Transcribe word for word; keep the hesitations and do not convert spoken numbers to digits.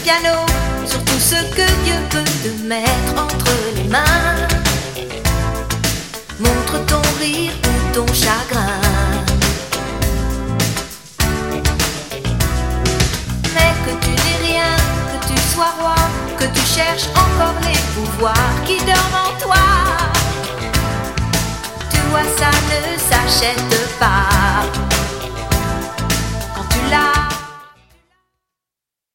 piano, sur tout ce que Dieu peut te mettre entre les mains. Montre ton rire ou ton chagrin, mais que tu n'aies rien, que tu sois roi, que tu cherches encore les pouvoirs qui dorment en toi. Tu vois, ça ne s'achète pas.